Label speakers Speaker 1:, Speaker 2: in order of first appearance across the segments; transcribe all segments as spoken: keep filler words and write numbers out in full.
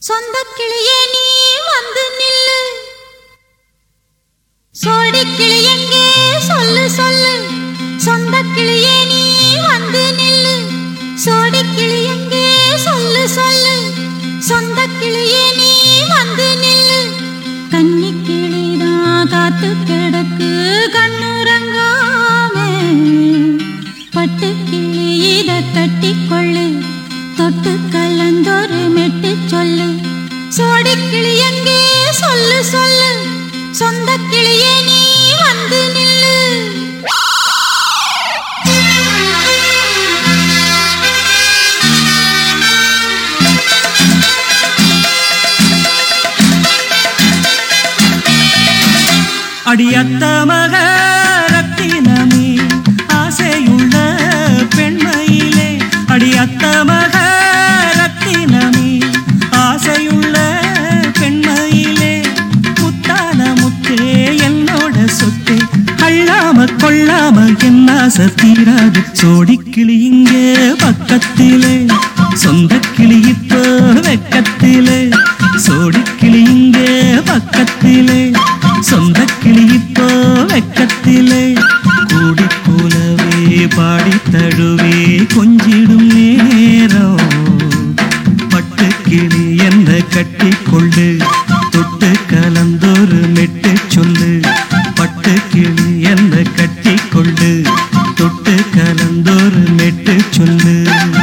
Speaker 1: சொந்த கிளியே நீ வந்து நில்லு, சோடி கிளி எங்கே சொல்லு சொல்லு. சொந்த கிளியே நீ வந்து நில்லு, சோடி கிளி எங்கே சொல்லு சொல்லு. சொந்த கிளியே நீ வந்து நில்லு. கன்னி கிளிதான் காத்து கிடக்கு கண்ணுறங்காமே, பட்டு கிளி இத கட்டிக்கொள்ளு, தொட்டு கலந்தொரு மெட்டு சொல்லு. சோடி கிளி எங்கே சொல்லு சொல்லு. சொந்த கிளியே நீ வந்து நில்லு.
Speaker 2: அடியத்த மக ரத்தினமே ஆசையுள்ள பெண்மையிலே, அடியத்த மக ரத்தினமே ஆசையுள்ள பெண்மையிலே, முத்தான முத்தே என்னோட சொத்தே, அள்ளாம கொள்ளாம என்ன சத்தீராது. சோடி கிளி இங்கே பக்கத்திலே, சொந்த கிளி இப்போ வெக்கத்திலே. சோடி கிளி இங்கே பக்கத்திலே, சொந்த கிளி இப்போ வெக்கத்திலே. கூடி போலவே பாடி தழுவே கொஞ்சிடும் நேரம், பட்டு கிளி என்ன கட்டிக்கொள்ளு, தொட்டு கலந்தொரு மெட்டு சொல்லு. பட்டு கிளி என்ன கட்டிக்கொள்ளு, தொட்டு கலந்தொரு மெட்டு சொல்லு.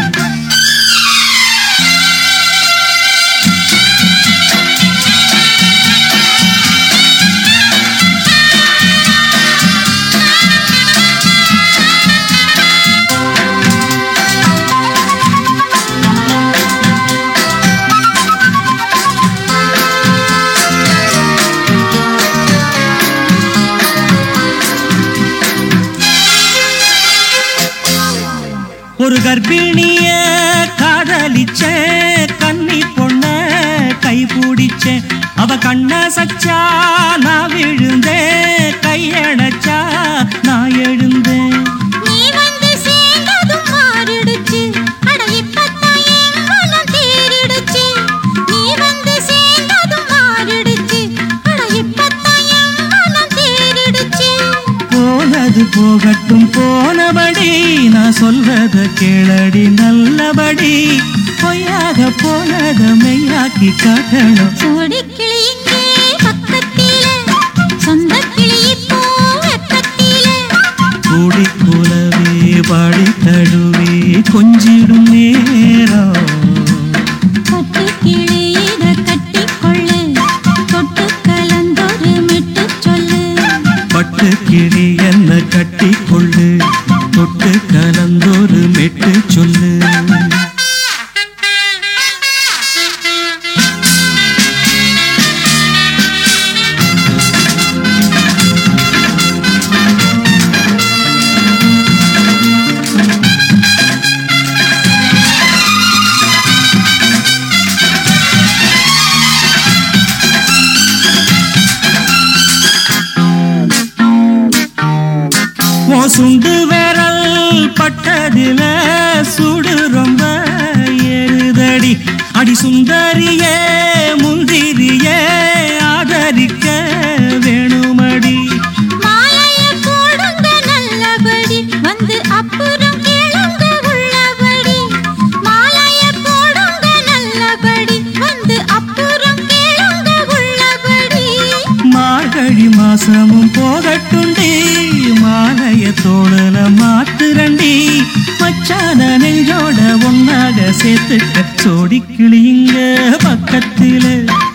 Speaker 2: ஒரு கர்ப்பிணிய காதலிச்ச கன்னி பொண்ண கை பிடிச்ச, அவ கண்ண சச்சா நான் விழுந்தேன், கையடைச்சா நான் எழுந்தேன்.
Speaker 1: நீ வந்து சேர்ந்ததும் மாறிடுச்சு, அட இப்பத்தான் என் மனம் தேறிடுச்சு. நீ வந்து சேர்ந்ததும் மாறிடுச்சு, அட இப்பத்தான் என் மனம் தேறிடுச்சு.
Speaker 2: போனது போகட்டும் போனபடி, நான் சொல்றத கேளடி நல்லபடி. பொய்யாக போனத மெய்யாக்கி காட்டணும்.
Speaker 1: சோடி கிளி இங்கே பக்கத்திலே, சொந்த கிளி இப்போ வெக்கத்திலே.
Speaker 2: கூடி போலவே பாடி தழுவே கொஞ்சிடும் நேரம்,
Speaker 1: பட்டு கிளி இத கட்டிக்கொள்ளு, தொட்டு கலந்தொரு மெட்டு சொல்லு.
Speaker 2: பட்டு கிளி என்ன கட்டிக்கொள்ளு, தொட்டு கலந்தொரு மெட்டு சொல்லு. சுண்டு விரல் பட்டதில சுடு ரொம்ப ஏறுதடி. அடி சுந்தரியே முந்திரியே ஆதரிக்க வேணுமடி.
Speaker 1: மாலைய போடுங்க நல்லபடி, வந்து அப்புறம் கேளுங்க உள்ளபடி. மாலைய போடுங்க நல்லபடி, வந்து அப்புறம் கேளுங்க உள்ளபடி.
Speaker 2: மார்கழி மாசமும் போகட்டுண்டி, மாலைய தோழல மாத்துரண்டி. மச்சான நெஞ்சோட ஒன்னாக சேர்த்துக்க, சோடி கிளி இங்க பக்கத்திலே,